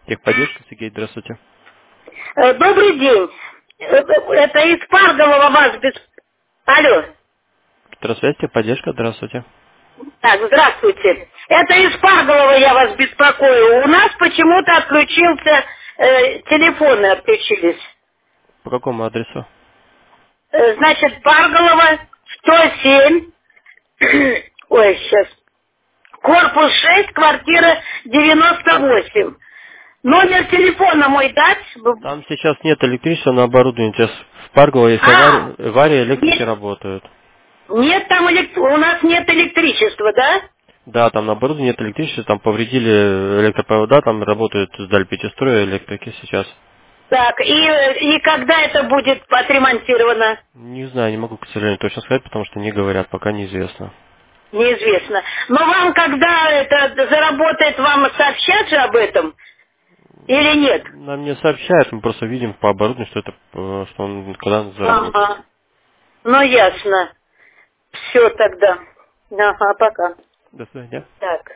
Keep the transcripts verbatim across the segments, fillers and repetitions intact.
Техподдержка, Сергей, здравствуйте. Э, Добрый день. Э, Это из Парголова вас без... Алло. Здравствуйте, техподдержка, здравствуйте. Так, здравствуйте. Это из Парголова я вас беспокою. У нас почему-то отключился, э, телефоны отключились. По какому адресу? Э, значит, Парголова сто семь. Ой, сейчас. Корпус шесть, квартира девяносто восемь. Номер телефона мой дать? Там сейчас нет электричества на оборудовании. Сейчас в Паргово есть А, авария, авария, электрики нет, работают. нет там элект... у нас нет электричества, да? Да, там на оборудовании нет электричества, там повредили электропровода, там работают сдаль пятистроя электрики сейчас. Так, и, и когда это будет отремонтировано, Не знаю, не могу, к сожалению, точно сказать, потому что не говорят, пока неизвестно. неизвестно. Но вам, когда это заработает, вам сообщат же об этом или нет? Нам не сообщают, мы просто видим по оборудованию, что это, э, что он когда он заработает. Ага. Ну, ясно. Все тогда. Ага, пока. До свидания. Так.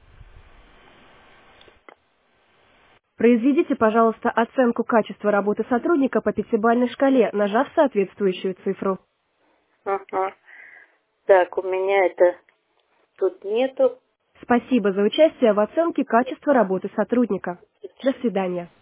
Произведите, пожалуйста, оценку качества работы сотрудника по пятибалльной шкале, нажав соответствующую цифру. Ага. Так, у меня это тут нету. Спасибо за участие в оценке качества работы сотрудника. До свидания.